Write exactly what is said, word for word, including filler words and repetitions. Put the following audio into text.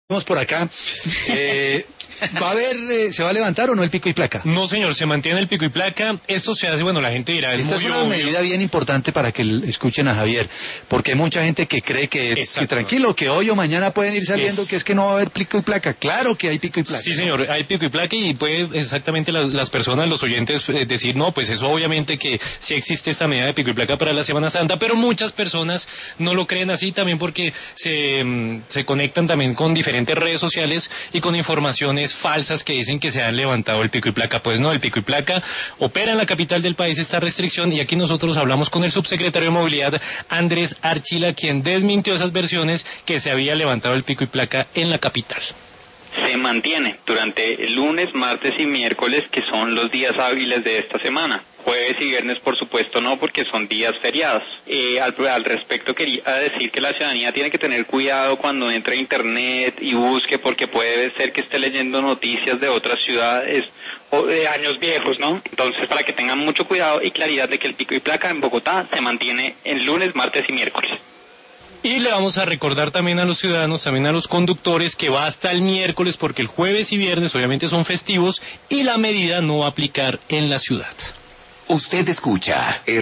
Vamos por acá. Eh, ¿Va a haber, eh, se va a levantar o no el pico y placa? No, señor, se mantiene el pico y placa. Esto se hace, bueno, la gente dirá, es Esta muy es una obvio. medida bien importante para que l- escuchen a Javier, porque hay mucha gente que cree que, que tranquilo, que hoy o mañana pueden ir saliendo, Es... que es que no va a haber pico y placa. Claro que hay pico y placa. Sí, señor, hay pico y placa y puede exactamente las, las personas, los oyentes, eh, decir, no, pues eso obviamente que sí existe esta medida de pico y placa para la Semana Santa, pero muchas personas no lo creen así también porque se, mm, se conectan también con diferentes redes sociales y con informaciones falsas que dicen que se han levantado el pico y placa. Pues no, el pico y placa opera en la capital del país esta restricción y aquí nosotros hablamos con el subsecretario de Movilidad, Andrés Archila, quien desmintió esas versiones que se había levantado el pico y placa en la capital. Se mantiene durante el lunes, martes y miércoles, que son los días hábiles de esta semana. Jueves y viernes, por supuesto, no, porque son días feriados. Eh, al, al respecto, quería decir que la ciudadanía tiene que tener cuidado cuando entre a internet y busque, porque puede ser que esté leyendo noticias de otras ciudades o de años viejos, ¿no? Entonces, para que tengan mucho cuidado y claridad de que el pico y placa en Bogotá se mantiene el lunes, martes y miércoles. Y le vamos a recordar también a los ciudadanos, también a los conductores, que va hasta el miércoles porque el jueves y viernes obviamente son festivos y la medida no va a aplicar en la ciudad. Usted escucha